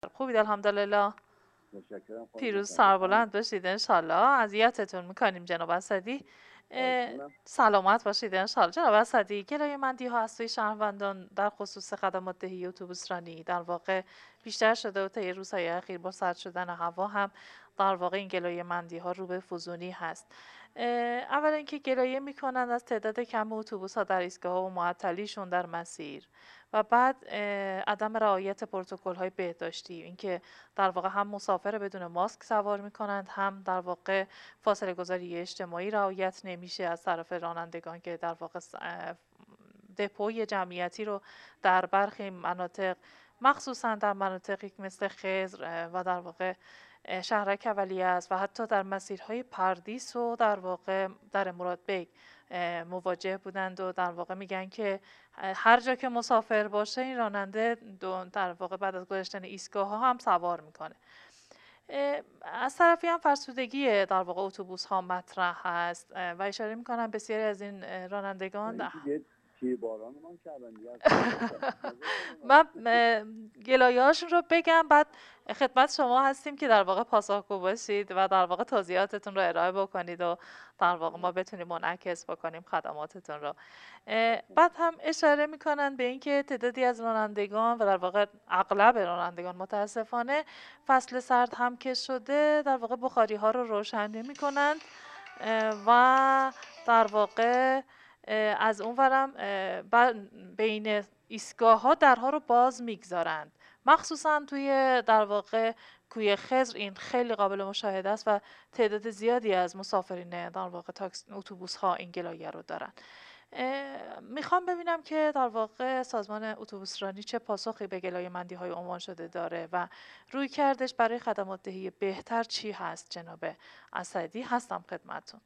خوبید الحمدلله. متشکرم خانم پیروز گفتم بفرمایید. سربلند باشید انشالله. اذیتتون میکنیم جناب اسدی. خواهش می‌کنم. سلامت باشید انشالله. جناب اسدی، گلایه‌مندی ها از سوی شهروندان در خصوص خدمات دهی اتوبوس رانی در واقع بیشتر شده و طی روزهای اخیر با سرد شدن هوا هم در واقع این گلایه‌مندی ها رو به فزونی هست. اولا اینکه گلایه میکنند از تعداد کم اتوبوس ها در ایستگاه و معطلیشون در مسیر، و بعد عدم رعایت پروتکل های بهداشتی، اینکه در واقع هم مسافر بدون ماسک سوار میکنند، هم در واقع فاصله گذاری اجتماعی رعایت نمیشه از طرف رانندگان که در واقع دپوی جمعیتی رو در برخی مناطق، مخصوصا در مناطقی مثل خضر و در واقع شهرک ولیعصر است و حتی در مسیرهای پردیس و در واقع در مراد بیگ مواجه بودند و در واقع میگن که هر جا که مسافر باشه این راننده در واقع بعد از گذشتن ایستگاه ها هم سوار میکنه. از طرفی هم فرسودگی در واقع اتوبوس ها مطرح هست و اشاره میکنم بسیاری از این رانندگان یه بارانمان کردن دیگه من گلایه هاشون رو بگم بعد خدمت شما هستیم که در واقع پاسخگو باشید و در واقع توضیحاتتون رو ارائه بکنید و در واقع ما بتونیم منعکس بکنیم خدماتتون رو. بعد هم اشاره میکنن به اینکه تعدادی از رانندگان و در واقع اغلب رانندگان متاسفانه فصل سرد هم که شده در واقع بخاری ها رو روشن نمی‌کنند و در واقع از اون ورم بین ایستگاه ها درها رو باز میگذارند، مخصوصا توی در واقع کوی خضر این خیلی قابل مشاهده است و تعداد زیادی از مسافرین در واقع اتوبوس ها این گلایه رو دارن. میخوام ببینم که در واقع سازمان اتوبوس رانی چه پاسخی به گلایه‌مندی های عنوان شده داره و روی کردش برای خدمات دهی بهتر چی هست. جناب اسدی هستم خدمتون.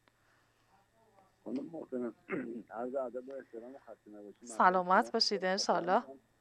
خانم محترم، عرض ادب و احترام و خسته نباشید. سلامت باشید انشالله.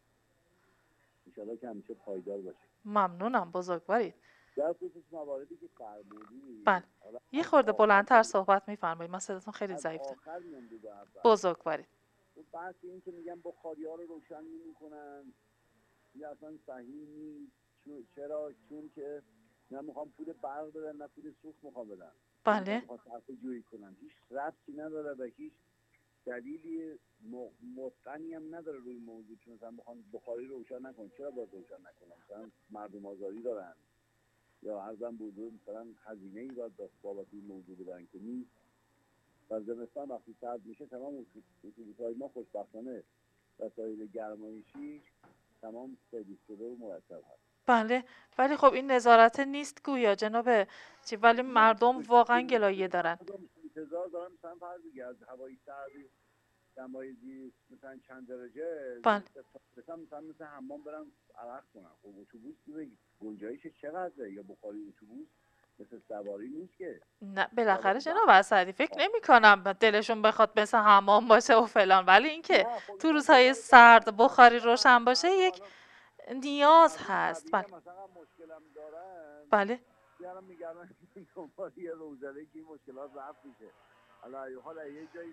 انشالله که همیشه پایدار باشید. ممنونم، بزرگوارید. در خصوص مواردی که فرمودید، بله، یه خورده بلندتر صحبت میفرمایید، من صداتون خیلی ضعیفه. آخر میام رو به اول. بزرگوارید. بحث این که میگن بخاری ها رو روشن نمی‌کنن یا اصلا صحیح نیست. چرا؟ چون که نه میخوام پول برق بدن نه پول سوخت میخوام بدن. بله. میخوام صرفه جویی کنن. هیچ ربطی نداره و هیچ دلیلی متقنی هم نداره روی موضوع، چون مثلا بخوام بخاری روشن نکنن. چرا باید روشن نکنن؟ مثلا مردم آزاری دارن یا ارزم بزرگ مثلا هزینه‌ای باید بابت این موضوع بدن که نیست. و زمستان وقتی سرد میشه تمام اتوبوس‌های ما خوشبختانه وسایل گرمایشی تمام سرویس شده و مرتب هست. بله، ولی خب این نظارت نیست گویا جناب چی، ولی مردم واقعا گلایه دارن. انتظار دارن مثلا فرض بگیر از هوایی سردی دمای زیست مثلا چند درجه بله. مثلا مثل حمام برن عرق کنن. خب اتوبوس گنجایش چقدره؟ یا بخاری اتوبوس مثل سواری نیست که. نه بالاخره جناب اسدی فکر نمی کنم دلشون بخواد مثل حمام باشه و فلان، ولی اینکه تو روزهای سرد بخاری روشن باشه یک نیاز هست. بله. مثلا مشکلم دارن. بله. یارم میگردن دنبال یه روزنه که این مشکلات رفت میشه. حالا یه جایی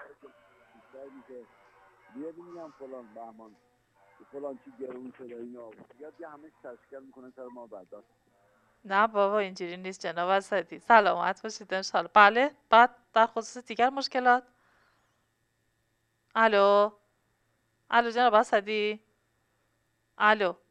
میشه بیاد میگم فلان بهمان فلان چی گرون شده اینا بیاد یه همه تشکیل میکنن سر ما برداشت. نه بابا اینجوری نیست جناب اسدی، سلامت باشید انشالله. بله، بعد در خصوص دیگر مشکلات. الو جناب اسدی. الو.